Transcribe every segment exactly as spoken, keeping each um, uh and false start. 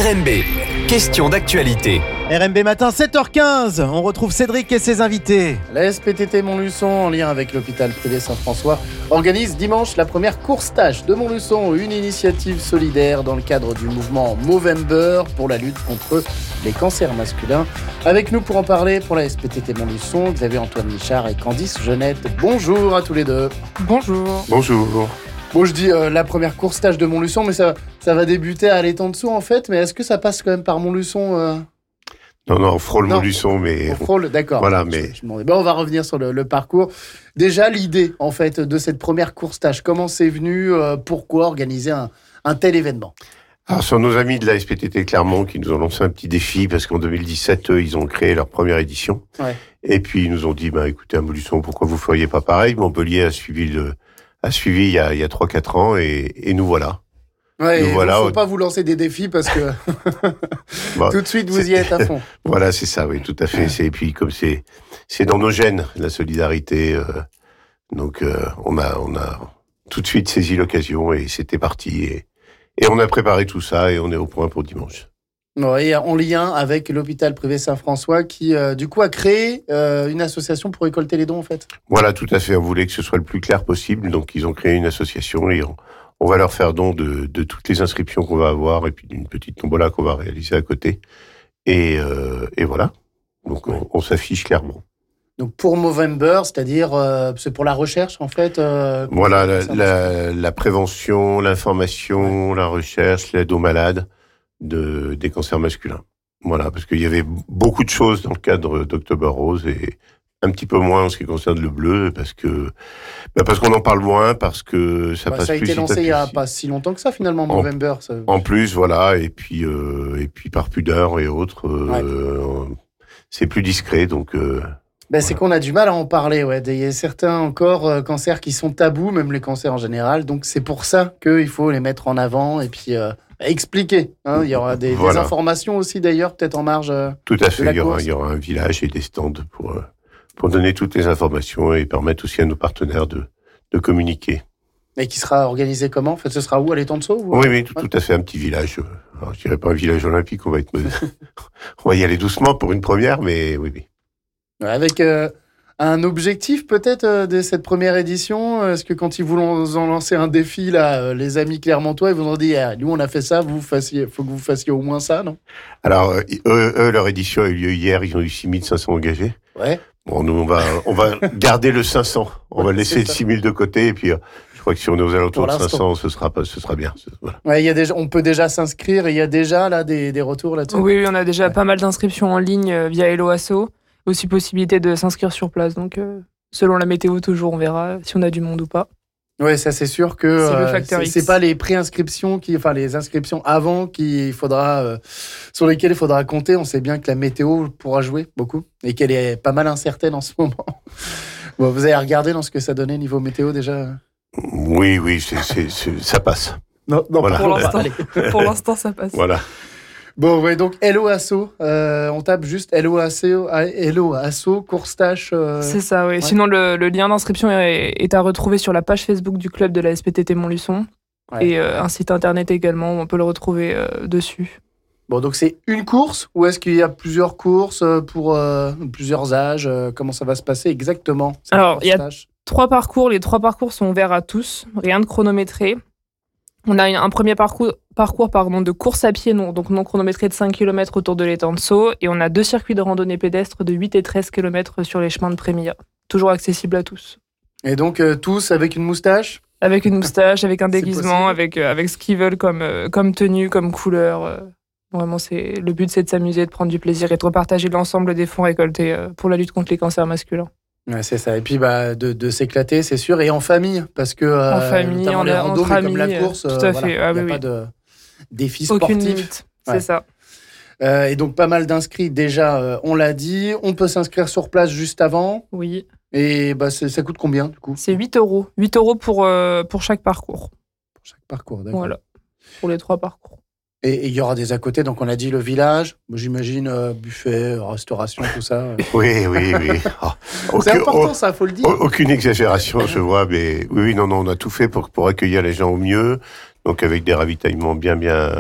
R M B, question d'actualité. R M B matin, sept heures quinze, on retrouve Cédric et ses invités. La S P T T Montluçon, en lien avec l'hôpital privé Saint-François, organise dimanche la première course-tâche de Montluçon, une initiative solidaire dans le cadre du mouvement Movember pour la lutte contre les cancers masculins. Avec nous pour en parler, pour la S P T T Montluçon, Xavier Antoine Michard et Candice Jeunette. Bonjour à tous les deux. Bonjour. Bonjour. Bon, je dis euh, la première course-tâche de Montluçon, mais ça, ça va débuter à l'étang-dessous en fait. Mais est-ce que ça passe quand même par Montluçon euh... Non, non, on frôle Montluçon, mais... On frôle, d'accord. Voilà, mais... Je, je bon, on va revenir sur le, le parcours. Déjà, l'idée, en fait, de cette première course-tâche, comment c'est venu, euh, pourquoi organiser un, un tel événement ? Alors, ce sont nos amis de la S P T T Clermont qui nous ont lancé un petit défi, parce qu'en deux mille dix-sept, eux, ils ont créé leur première édition. Ouais. Et puis, ils nous ont dit, bah, écoutez, à Montluçon, pourquoi vous ne feriez pas pareil ? Montpellier a suivi, le, a suivi il y a, il y a trois quatre ans, et, et nous voilà. Ouais, il ne voilà, faut au... pas vous lancer des défis parce que bah, tout de suite vous y êtes à fond. Voilà, c'est ça, oui, tout à fait. C'est, et puis comme c'est, c'est dans nos gènes, la solidarité, euh, donc euh, on a, on a tout de suite saisi l'occasion et c'était parti. Et, et on a préparé tout ça et on est au point pour dimanche. Ouais, en lien avec l'hôpital privé Saint-François qui, euh, du coup, a créé euh, une association pour récolter les dons, en fait. Voilà, tout à fait. On voulait que ce soit le plus clair possible, donc ils ont créé une association et on, On va leur faire don de, de toutes les inscriptions qu'on va avoir et puis d'une petite tombola qu'on va réaliser à côté. Et, euh, et voilà. Donc, on, on s'affiche clairement. Donc, pour Movember, c'est-à-dire, euh, c'est pour la recherche, en fait euh, Voilà, la, la, la prévention, l'information, ouais. la recherche, l'aide aux malades de, des cancers masculins. Voilà, parce qu'il y avait beaucoup de choses dans le cadre d'October Rose et un petit peu moins en ce qui concerne le bleu, parce que bah parce qu'on en parle moins, parce que ça bah, passe ça a plus. été lancé il y a pas si longtemps que ça finalement, en, Movember. Ça... En plus, voilà, et puis euh, et puis par pudeur et autres, euh, ouais. c'est plus discret, donc. Euh, ben, c'est voilà. qu'on a du mal à en parler, ouais. Il y a certains encore euh, cancers qui sont tabous, même les cancers en général. Donc c'est pour ça qu'il faut les mettre en avant et puis euh, expliquer. Hein. Il y aura des, voilà. des informations aussi d'ailleurs, peut-être en marge. Euh, Tout à fait. Il y aura il y aura un village et des stands pour. Euh, pour donner toutes les informations et permettre aussi à nos partenaires de, de communiquer. Et qui sera organisé comment ? En fait, ce sera où ? À l'étang-dessous ? Oui, oui, tout, ouais. tout à fait, un petit village. Alors, je dirais pas un village olympique, on va être... on va y aller doucement pour une première, mais oui, oui. Avec euh, un objectif peut-être euh, de cette première édition ? Est-ce que quand ils vous ont lancé un défi, là, euh, les amis clermontois, ils vous ont dit ah, « Nous, on a fait ça, vous fassiez, faut que vous fassiez au moins ça, non ?» Alors, euh, eux, eux, leur édition a eu lieu hier, ils ont eu six mille cinq cents engagés. Ouais. Bon, nous, on va, on va garder le cinq cents. On ouais, va laisser le six mille de côté, et puis, euh, je crois que si on est aux alentours de cinq cents, ce sera pas, ce sera bien. Voilà. Ouais, il y a déjà, on peut déjà s'inscrire, et il y a déjà, là, des, des retours là-dessus. Oui, oui, on a déjà ouais. pas mal d'inscriptions en ligne euh, via Hello Asso. Aussi possibilité de s'inscrire sur place. Donc, euh, selon la météo, toujours, on verra si on a du monde ou pas. Oui, ça c'est sûr que c'est, euh, c'est, c'est pas les préinscriptions qui, enfin les inscriptions avant qu'il faudra, euh, sur lesquelles il faudra compter. On sait bien que la météo pourra jouer beaucoup et qu'elle est pas mal incertaine en ce moment. Bon, vous avez regardé dans ce que ça donnait niveau météo déjà ? Oui, oui, c'est, c'est, c'est, ça passe. Non, non voilà. pour, l'instant, pour l'instant, ça passe. Voilà. Bon, ouais, donc Hello Asso, euh, on tape juste Hello Asso, Hello Asso, course-tâche. Euh... C'est ça, oui. Ouais. Sinon, le, le lien d'inscription est, est à retrouver sur la page Facebook du club de la S P T T Montluçon. Ouais. Et euh, un site internet également, on peut le retrouver euh, dessus. Bon, donc c'est une course ou est-ce qu'il y a plusieurs courses pour euh, plusieurs âges ? Comment ça va se passer exactement ? Alors, il y a trois parcours. Les trois parcours sont ouverts à tous, rien de chronométré. On a un premier parcours, parcours pardon, de course à pied, non, donc non chronométré de cinq kilomètres autour de l'étang de Sceaux. Et on a deux circuits de randonnée pédestre de huit et treize kilomètres sur les chemins de Prémilla. Toujours accessible à tous. Et donc, euh, tous avec une moustache ? Avec une moustache, avec un déguisement, avec, euh, avec ce qu'ils veulent comme, euh, comme tenue, comme couleur. Euh, vraiment, c'est, le but, c'est de s'amuser, de prendre du plaisir et de repartager l'ensemble des fonds récoltés euh, pour la lutte contre les cancers masculins. Ouais, c'est ça. Et puis bah, de, de s'éclater, c'est sûr, et en famille, parce que euh, en famille, en, les randos, entre amis, comme la course, tout à euh, fait. Il ah, n'y a oui, pas oui. de défi Aucune sportif. Limite, c'est ouais. ça. Euh, et donc pas mal d'inscrits déjà, euh, on l'a dit. On peut s'inscrire sur place juste avant. Oui. Et bah, c'est, ça coûte combien du coup ? C'est huit euros. huit euros pour, euh, pour chaque parcours. Pour chaque parcours, d'accord. Voilà, pour les trois parcours. Et il y aura des à côté, donc on a dit le village, j'imagine euh, buffet, restauration, tout ça. Oui, oui, oui. Oh, c'est aucun, important oh, ça, faut le dire. Aucune exagération, je vois, mais oui, oui, non, non, on a tout fait pour, pour accueillir les gens au mieux, donc avec des ravitaillements bien, bien,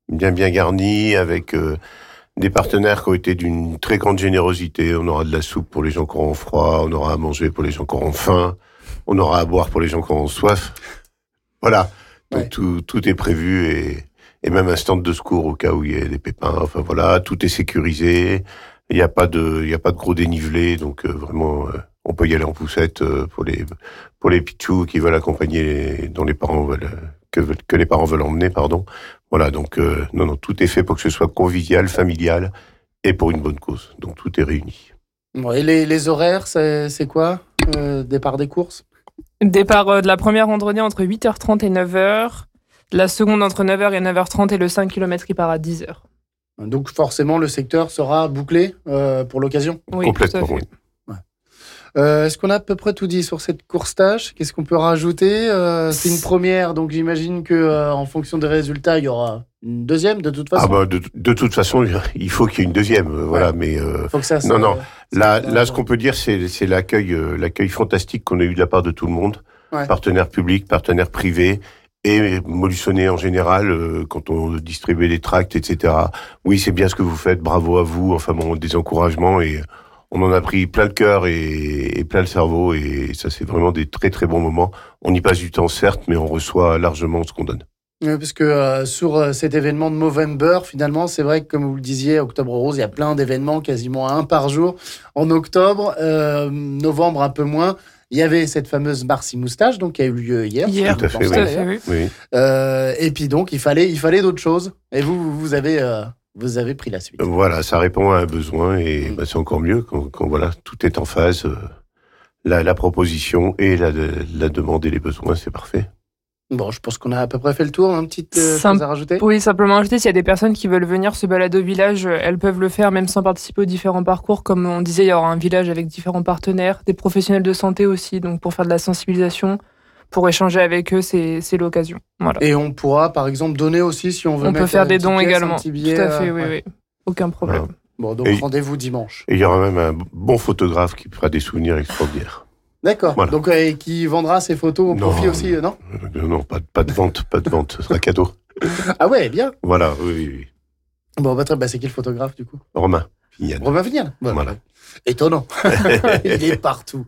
bien bien garni, avec euh, des partenaires qui ont été d'une très grande générosité. On aura de la soupe pour les gens qui auront froid, on aura à manger pour les gens qui auront faim, on aura à boire pour les gens qui auront soif. Voilà, donc Ouais. tout, tout est prévu et, et même un stand de secours au cas où il y a des pépins. Enfin voilà, tout est sécurisé. Il n'y a pas de, il y a pas de gros dénivelé, donc euh, vraiment, euh, on peut y aller en poussette euh, pour les pour les pitchous qui veulent accompagner, les, dont les parents veulent euh, que veulent- que les parents veulent emmener, pardon. Voilà, donc euh, non non, tout est fait pour que ce soit convivial, familial et pour une bonne cause. Donc tout est réuni. Bon, et les, les horaires, c'est, c'est quoi euh, Départ des courses? Départ euh, de la première randonnée entre huit heures trente et neuf heures. La seconde entre neuf heures et neuf heures trente et le cinq kilomètres il part à dix heures. Donc forcément, le secteur sera bouclé euh, pour l'occasion. Oui, Complètement. tout à fait. Oui. Euh, est-ce qu'on a à peu près tout dit sur cette course tâche? Qu'est-ce qu'on peut rajouter? Euh, C'est une première, donc j'imagine que euh, en fonction des résultats, il y aura une deuxième de toute façon. Ah bah de, de toute façon, il faut qu'il y ait une deuxième. euh, Voilà, mais euh, Faut que ça. non, se- non. ça Là, se- là, ce qu'on peut dire, c'est, c'est l'accueil, euh, l'accueil fantastique qu'on a eu de la part de tout le monde, Ouais. partenaires publics, partenaires privés, et Molusonais en général, euh, quand on distribuait des tracts, et cetera. Oui, c'est bien ce que vous faites, bravo à vous. Enfin bon, des encouragements et on en a pris plein le cœur et, et plein le cerveau et ça, c'est vraiment des très très bons moments. On y passe du temps certes, mais on reçoit largement ce qu'on donne. Ouais, parce que euh, sur euh, cet événement de Movember, finalement, c'est vrai que comme vous le disiez, Octobre Rose, il y a plein d'événements, quasiment un par jour. En octobre, euh, novembre un peu moins. Il y avait cette fameuse Marcy Moustache, donc qui a eu lieu hier. Hier, Tout à je fait, pense, tout à d'ailleurs. fait, oui. Oui. Euh, et puis donc, il fallait, il fallait d'autres choses. Et vous, vous avez, euh, vous avez pris la suite. Voilà, ça répond à un besoin et Mm. bah, c'est encore mieux quand, quand voilà, tout est en phase. euh, la, la proposition et la, la demande et les besoins, c'est parfait. Bon, je pense qu'on a à peu près fait le tour. Une petite euh, Simple. chose à rajouter? Oui, simplement ajouter, s'il y a des personnes qui veulent venir se balader au village, euh, elles peuvent le faire même sans participer aux différents parcours. Comme on disait, il y aura un village avec différents partenaires, des professionnels de santé aussi, donc pour faire de la sensibilisation, pour échanger avec eux, c'est, c'est l'occasion. Voilà. Et on pourra, par exemple, donner aussi si on veut On mettre peut faire une des petite dons pièce, un également. petit billet, Tout à fait, euh, oui, ouais. oui. Aucun problème. Voilà. Bon, donc Et- rendez-vous dimanche. Et il y aura même un bon photographe qui fera des souvenirs extraordinaires. D'accord. Voilà. Donc, euh, et qui vendra ses photos au Non. profit aussi, euh, non? Euh, non, pas, de- pas de vente, pas de vente, ce sera cadeau. Ah ouais, bien. Voilà, oui, oui, oui. Bon, bah, très- bah, c'est qui le photographe, du coup? Romain Fignan. Romain Vignal. Voilà. Étonnant. Il est partout.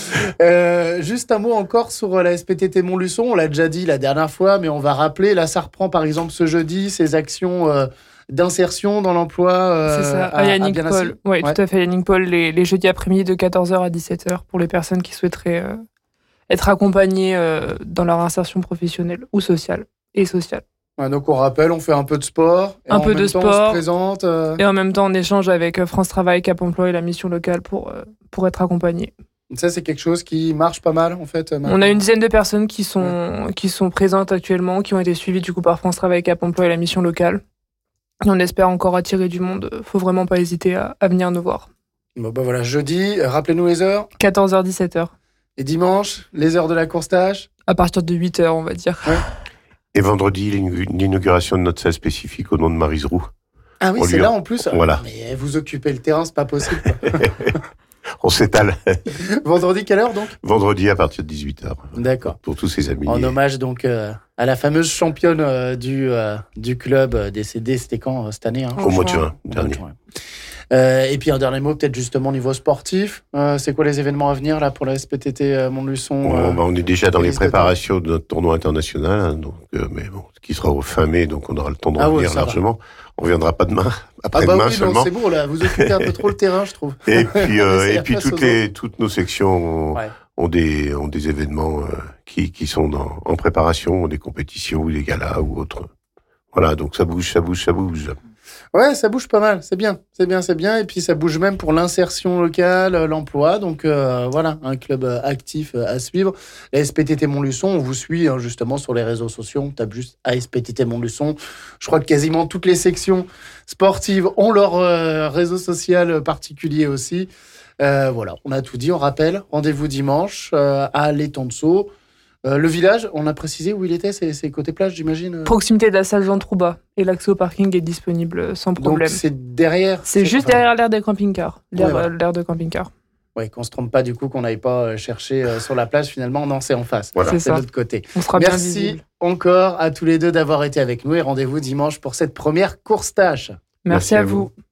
Euh, juste un mot encore sur euh, la S P T T Montluçon. On l'a déjà dit la dernière fois, mais on va rappeler. Là, ça reprend par exemple ce jeudi ces actions euh, d'insertion dans l'emploi. euh, C'est ça, à, à Yannick à Bienassi. Paul. Oui, Ouais. tout à fait, Yannick Paul, les, les jeudis après-midi de quatorze heures à dix-sept heures pour les personnes qui souhaiteraient euh, être accompagnées euh, dans leur insertion professionnelle ou sociale et sociale. Ouais, donc on rappelle, on fait un peu de sport. Et Un en peu même de temps, On sport. se présente. euh, Et en même temps, on échange avec euh, France Travail, Cap Emploi et la mission locale pour, euh, pour être accompagnés. Ça, c'est quelque chose qui marche pas mal en fait. euh, On a maintenant. une dizaine de personnes qui sont, qui sont présentes actuellement, qui ont été suivies du coup par France Travail, Cap Emploi et la mission locale. Et on espère encore attirer du monde. Faut vraiment pas hésiter à, à venir nous voir. Bon, bah voilà, jeudi, euh, rappelez-nous les heures. quatorze heures, dix-sept heures. Et dimanche, les heures de la course tâche. À partir de huit heures, on va dire. Et vendredi, l'inu- l'inauguration de notre salle spécifique au nom de Maryse Roux. Ah oui, On c'est lui là a- en plus. Voilà. Mais vous occupez le terrain, c'est pas possible. quoi. On s'étale Vendredi, quelle heure donc? vendredi à partir de dix-huit heures. D'accord. Pour tous ses amis. En hommage donc euh, à la fameuse championne euh, du, euh, du club euh, décédée, c'était quand euh, cette année, hein? Au mois de juin Au mois de dernier. juin. Euh, et puis un dernier mot, peut-être justement au niveau sportif. Euh, c'est quoi les événements à venir là pour la S P T T euh, Montluçon? On, euh, bah, on est déjà dans les Élise préparations de notre tournoi international, hein, donc, euh, mais bon, qui sera au fin mai, donc on aura le temps de Ah ouais, revenir ça va. largement. On viendra pas demain, Ah après-demain bah oui, non, seulement. c'est bon là, vous occupez un peu trop le terrain, je trouve. Et puis, euh, Laissez et la puis place toutes, aux les, toutes nos sections ont, Ouais. ont, des, ont des événements euh, qui, qui sont dans, en préparation, des compétitions ou des galas ou autres. Voilà, donc ça bouge, ça bouge, ça bouge. Ouais, ça bouge pas mal, c'est bien, c'est bien, c'est bien. Et puis ça bouge même pour l'insertion locale, euh, l'emploi. Donc euh, voilà, un club euh, actif euh, à suivre. La S P T T Montluçon, on vous suit hein, justement sur les réseaux sociaux. On tape juste A S P T T Montluçon. Je crois que quasiment toutes les sections sportives ont leur euh, réseau social particulier aussi. Euh, voilà, on a tout dit. On rappelle, rendez-vous dimanche euh, à l'étang de Sceaux. Euh, le village, on a précisé où il était, c'est, c'est côté plage, j'imagine. Proximité de la salle Jean Trouba. Et l'accès au parking est disponible sans Donc problème. c'est derrière. C'est juste enfin, derrière l'aire des camping-cars. L'aire, Ouais, voilà. euh, l'aire de camping-car. Oui, qu'on se trompe pas du coup, qu'on n'aille pas euh, chercher euh, sur la plage. Finalement, non, c'est en face. Voilà. C'est C'est ça. de l'autre côté. On sera bien Merci visible. encore à tous les deux d'avoir été avec nous et rendez-vous dimanche pour cette première course tâche. Merci, Merci à à vous. vous.